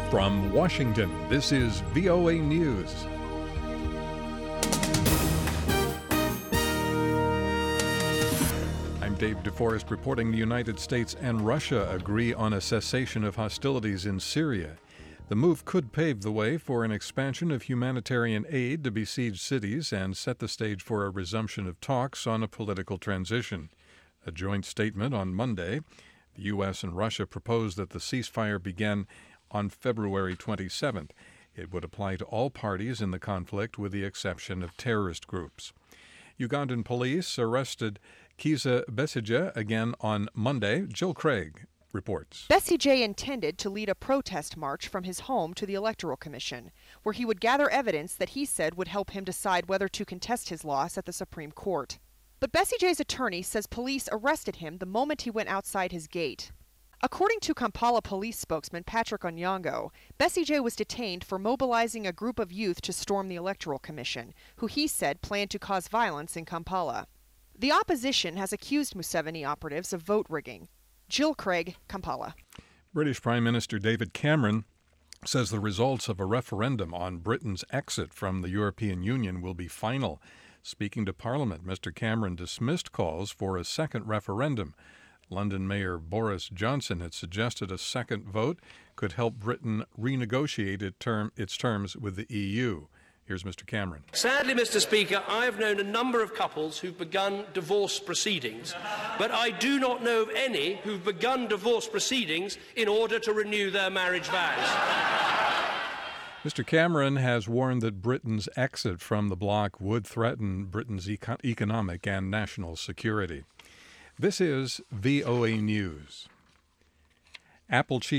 From Washington, this is VOA News. I'm Dave DeForest reporting the United States and Russia agree on a cessation of hostilities in Syria. The move could pave the way for an expansion of humanitarian aid to besieged cities and set the stage for a resumption of talks on a political transition. A joint statement on Monday, the U.S. and Russia proposed that the ceasefire begin on February 27th. It would apply to all parties in the conflict with the exception of terrorist groups. Ugandan police arrested Kizza Besigye again on Monday. Jill Craig reports. Besigye intended to lead a protest march from his home to the Electoral Commission, where he would gather evidence that he said would help him decide whether to contest his loss at the Supreme Court. But Besigye's attorney says police arrested him the moment he went outside his gate. According to Kampala police spokesman Patrick Onyango, Besigye was detained for mobilizing a group of youth to storm the Electoral Commission, who he said planned to cause violence in Kampala. The opposition has accused Museveni operatives of vote rigging. Jill Craig, Kampala. British Prime Minister David Cameron says the results of a referendum on Britain's exit from the European Union will be final. Speaking to Parliament, Mr. Cameron dismissed calls for a second referendum. London Mayor Boris Johnson had suggested a second vote could help Britain renegotiate its terms with the EU. Here's Mr. Cameron. Sadly, Mr. Speaker, I have known a number of couples who've begun divorce proceedings, but I do not know of any who've begun divorce proceedings in order to renew their marriage vows. Mr. Cameron has warned that Britain's exit from the bloc would threaten Britain's economic and national security. This is VOA News. Apple Chief